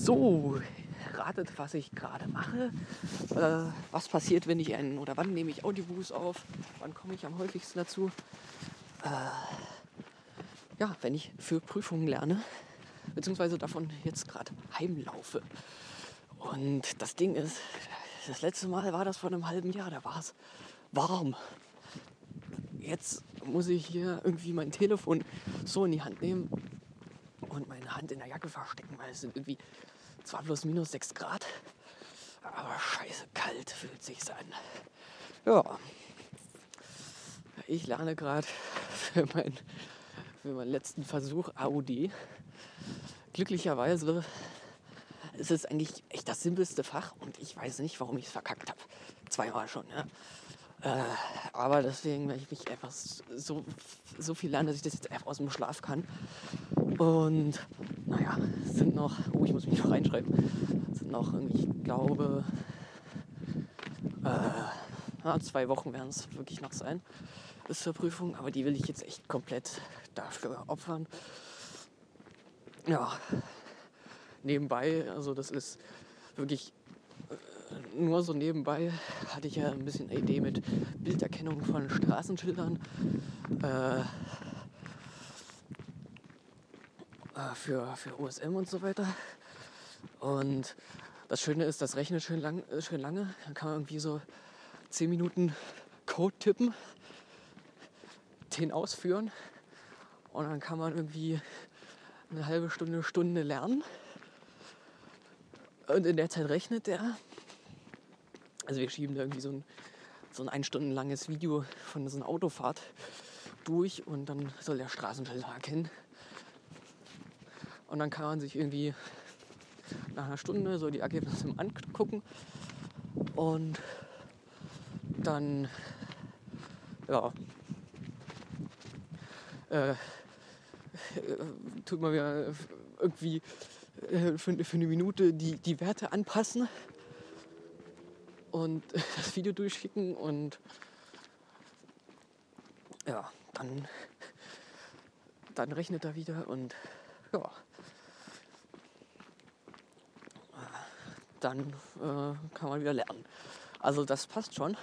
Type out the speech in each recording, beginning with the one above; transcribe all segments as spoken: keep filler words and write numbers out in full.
So, ratet, was ich gerade mache. Äh, was passiert, wenn ich einen, oder wann nehme ich Audiobooks auf? Wann komme ich am häufigsten dazu? Äh, ja, wenn ich für Prüfungen lerne, beziehungsweise davon jetzt gerade heimlaufe. Und das Ding ist, das letzte Mal war das vor einem halben Jahr, da war es warm. Jetzt muss ich hier irgendwie mein Telefon so in die Hand nehmen und meine Hand in der Jacke verstecken, weil es sind irgendwie zwar bloß minus sechs Grad, aber scheiße kalt fühlt sich's an. Ja, ich lerne gerade für, mein, für meinen letzten Versuch A U D. Glücklicherweise ist es eigentlich echt das simpelste Fach und ich weiß nicht, warum ich es verkackt habe. Zweimal schon, ja. Äh, aber deswegen, weil ich mich einfach so, so viel lerne, dass ich das jetzt einfach aus dem Schlaf kann. Und naja, es sind noch, oh, ich muss mich noch reinschreiben, es sind noch irgendwie, ich glaube, äh, ja, zwei Wochen werden es wirklich noch sein bis zur Prüfung, aber die will ich jetzt echt komplett dafür opfern. Ja, nebenbei, also das ist wirklich äh, nur so nebenbei, hatte ich ja ein bisschen eine Idee mit Bilderkennung von Straßenschildern äh, äh, für, für O S M und so weiter. Und das Schöne ist, das rechnet schön, lang, äh, schön lange. Dann kann man irgendwie so zehn Minuten Code tippen, den ausführen und dann kann man irgendwie eine halbe Stunde, Stunde lernen. Und in der Zeit rechnet der. Also wir schieben da irgendwie so ein, so ein ein Stunden langes Video von so einer Autofahrt durch und dann soll der Straßenschilder erkennen. Und dann kann man sich irgendwie nach einer Stunde so die Ergebnisse angucken und dann ja äh, äh, tut man wieder irgendwie äh, für, für eine Minute die, die Werte anpassen und das Video durchschicken und ja, dann, dann rechnet er wieder und ja, dann äh, kann man wieder lernen. Also das passt schon.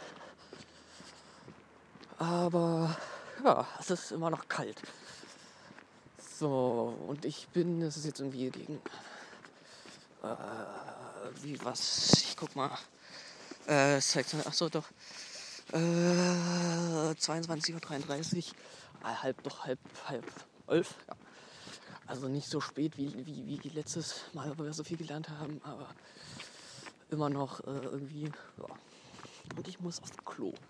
Aber ja, es ist immer noch kalt. So, und ich bin, es ist jetzt irgendwie gegen, äh, wie was, ich guck mal, äh, es zeigt, ach so, doch, äh, zweiundzwanzig Uhr dreiunddreißig, äh, halb, doch, halb, halb elf, ja. Also nicht so spät wie, wie, wie letztes Mal, wo wir so viel gelernt haben, aber immer noch äh, irgendwie, ja. Und ich muss aufs Klo. Und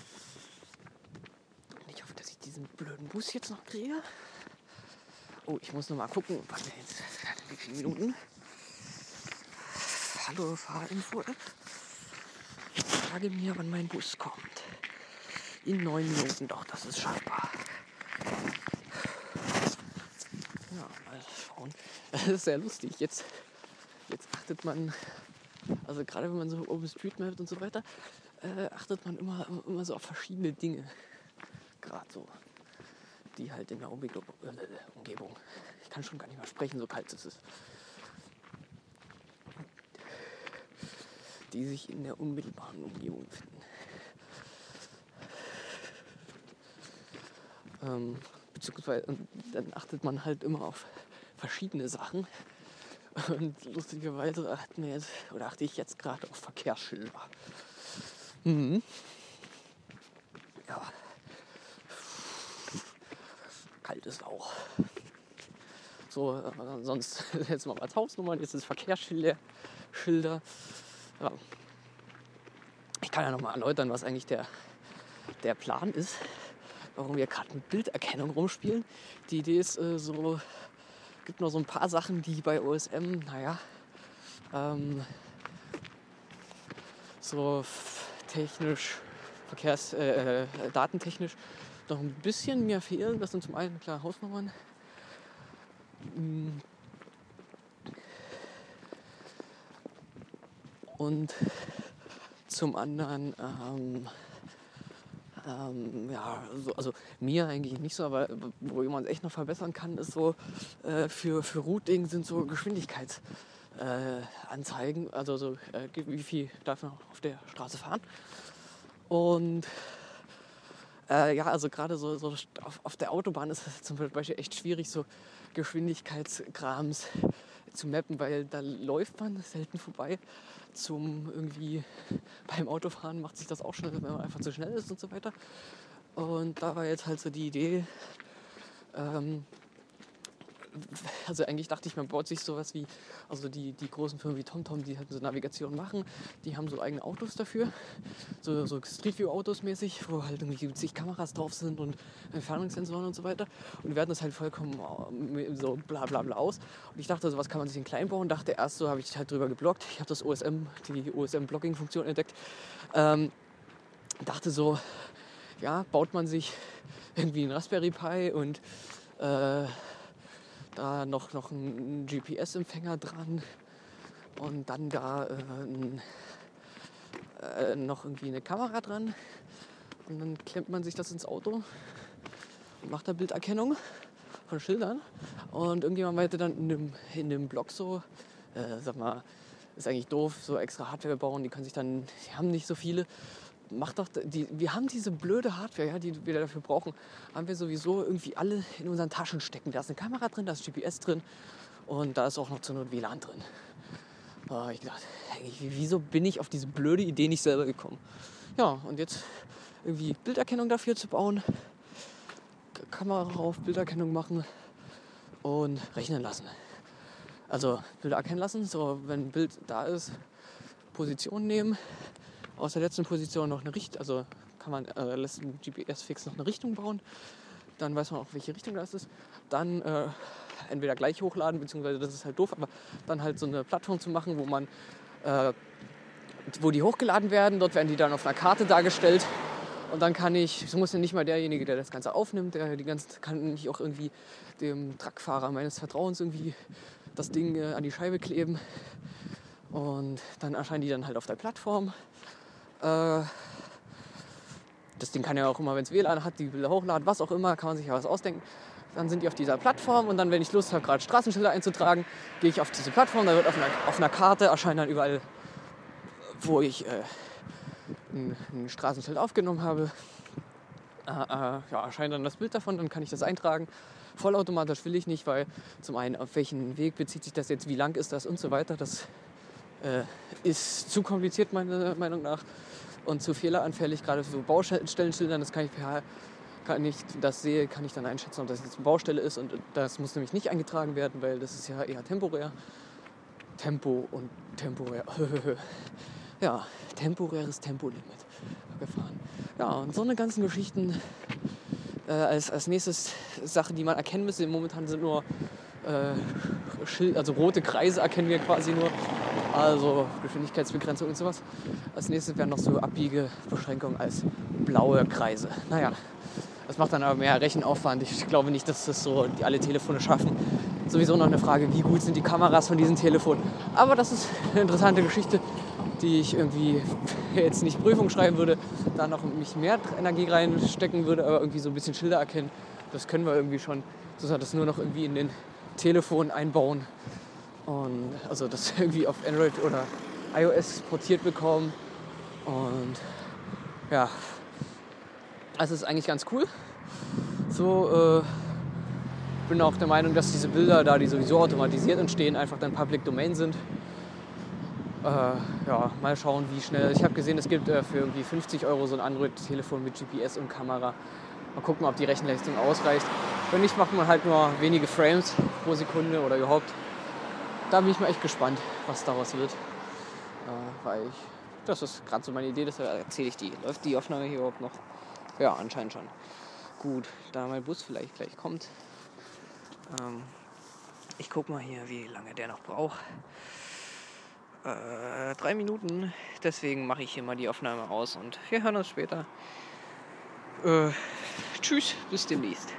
ich hoffe, dass ich diesen blöden Bus jetzt noch kriege. Oh, ich muss noch mal gucken, warte jetzt, wie viele Minuten? Hallo, Fahrinfo-App. Sage mir, wann mein Bus kommt. In neun Minuten, doch, das ist schaffbar. Ja, mal schauen. Das ist sehr lustig. Jetzt, jetzt achtet man, also gerade wenn man so OpenStreetMap und so weiter, äh, achtet man immer, immer so auf verschiedene Dinge. Gerade so, die halt in der Umgebung, äh, Umgebung, ich kann schon gar nicht mehr sprechen, so kalt ist es, die sich in der unmittelbaren Umgebung finden. Ähm, beziehungsweise dann achtet man halt immer auf verschiedene Sachen. Und lustigerweise achten wir jetzt, oder achte ich jetzt gerade auf Verkehrsschilder. Mhm. Ja. Kalt ist auch. So, äh, sonst jetzt mal als Hausnummern, jetzt ist Verkehrsschilder. Schilder. Ja. Ich kann ja nochmal erläutern, was eigentlich der, der Plan ist, warum wir gerade mit Bilderkennung rumspielen. Die Idee ist äh, so, gibt noch so ein paar Sachen, die bei O S M, naja, ähm, so technisch, Verkehrs-, äh, datentechnisch noch ein bisschen mehr fehlen. Das sind zum einen klar Hausnummern. Und zum anderen, ähm, ähm, ja, so, also mir eigentlich nicht so, aber wo man es echt noch verbessern kann, ist so, äh, für, für Routing sind so Geschwindigkeits, äh, anzeigen, also so, äh, wie viel darf man auf der Straße fahren. Und äh, ja, also gerade so, so auf, auf der Autobahn ist es zum Beispiel echt schwierig, so Geschwindigkeitsgrams zu mappen, weil da läuft man selten vorbei. Zum irgendwie beim Autofahren macht sich das auch schnell, wenn man einfach zu schnell ist und so weiter. Und da war jetzt halt so die Idee, ähm, also eigentlich dachte ich, man baut sich sowas wie, also die, die großen Firmen wie TomTom, die halt so Navigation machen, die haben so eigene Autos dafür, so, so Street View Autos mäßig, wo halt irgendwie zig Kameras drauf sind und Entfernungssensoren und so weiter, und die werten das halt vollkommen so bla bla bla aus. Und ich dachte, sowas kann man sich in klein bauen, dachte erst so, habe ich halt drüber geblockt, ich habe das O S M, die O S M-Blocking-Funktion entdeckt, ähm, dachte so, ja, baut man sich irgendwie einen Raspberry Pi und äh, da noch, noch ein G P S-Empfänger dran und dann da äh, ein, äh, noch irgendwie eine Kamera dran, und dann klemmt man sich das ins Auto und macht da Bilderkennung von Schildern. Und irgendjemand meinte dann in dem, in dem Blog so, äh, sag mal, ist eigentlich doof, so extra Hardware bauen, die können sich dann, die haben nicht so viele. Macht doch, die, wir haben diese blöde Hardware, ja, die wir dafür brauchen, haben wir sowieso irgendwie alle in unseren Taschen stecken. Da ist eine Kamera drin, da ist G P S drin und da ist auch noch zur Not W L A N drin. Da habe ich gedacht, wieso bin ich auf diese blöde Idee nicht selber gekommen? Ja, und jetzt irgendwie Bilderkennung dafür zu bauen, Kamera rauf, Bilderkennung machen und rechnen lassen. Also Bilder erkennen lassen, so wenn ein Bild da ist, Position nehmen, aus der letzten Position noch eine Richtung, also kann man äh, lässt ein G P S-Fix noch eine Richtung bauen, dann weiß man auch, welche Richtung das ist. Dann äh, entweder gleich hochladen, beziehungsweise das ist halt doof, aber dann halt so eine Plattform zu machen, wo man, äh, wo die hochgeladen werden, dort werden die dann auf einer Karte dargestellt. Und dann kann ich, so muss ja nicht mal derjenige, der das Ganze aufnimmt, der die ganze, kann ich auch irgendwie dem Truckfahrer meines Vertrauens irgendwie das Ding äh, an die Scheibe kleben. Und dann erscheinen die dann halt auf der Plattform. Äh, das Ding kann ja auch immer, wenn es W L A N hat, die Bilder hochladen, was auch immer, kann man sich ja was ausdenken. Dann sind die auf dieser Plattform und dann, wenn ich Lust habe, gerade Straßenschilder einzutragen, gehe ich auf diese Plattform, da wird auf einer, auf einer Karte erscheinen dann überall, wo ich äh, ein, ein Straßenschild aufgenommen habe, äh, äh, ja, erscheint dann das Bild davon, dann kann ich das eintragen. Vollautomatisch will ich nicht, weil zum einen, auf welchen Weg bezieht sich das jetzt, wie lang ist das und so weiter. Das äh, ist zu kompliziert meiner Meinung nach und zu fehleranfällig, gerade für so Baustellenschildern. Das kann ich per kann ich das sehe, kann ich dann einschätzen, ob das jetzt eine Baustelle ist, und das muss nämlich nicht eingetragen werden, weil das ist ja eher temporär. Tempo und temporär. Ja, temporäres Tempolimit gefahren. Ja, und so eine ganzen Geschichten äh, als, als nächstes Sache, die man erkennen müsste. Momentan sind nur äh, Schild, also rote Kreise erkennen wir quasi nur. Also Geschwindigkeitsbegrenzung und sowas. Als nächstes wären noch so Abbiegebeschränkungen als blaue Kreise. Naja, das macht dann aber mehr Rechenaufwand. Ich glaube nicht, dass das so die alle Telefone schaffen. Sowieso noch eine Frage, wie gut sind die Kameras von diesen Telefonen. Aber das ist eine interessante Geschichte, die ich irgendwie jetzt nicht Prüfung schreiben würde, da noch mich mehr Energie reinstecken würde, aber irgendwie so ein bisschen Schilder erkennen, das können wir irgendwie schon. So das nur noch irgendwie in den Telefon einbauen und also das irgendwie auf Android oder iOS portiert bekommen. Und ja, also ist eigentlich ganz cool. So, äh, bin auch der Meinung, dass diese Bilder, da die sowieso automatisiert entstehen, einfach dann Public Domain sind. Äh, ja, mal schauen, wie schnell. Ich habe gesehen, es gibt äh, für irgendwie fünfzig Euro so ein Android-Telefon mit G P S und Kamera. Mal gucken, ob die Rechenleistung ausreicht. Wenn nicht, macht man halt nur wenige Frames pro Sekunde oder überhaupt. Da bin ich mal echt gespannt, was daraus wird. Äh, weil ich, das ist gerade so meine Idee, deshalb erzähle ich die. Läuft die Aufnahme hier überhaupt noch? Ja, anscheinend schon. Gut, da mein Bus vielleicht gleich kommt. Ähm, ich guck mal hier, wie lange der noch braucht. Äh, drei Minuten. Deswegen mache ich hier mal die Aufnahme aus und wir hören uns später. Äh, tschüss, bis demnächst.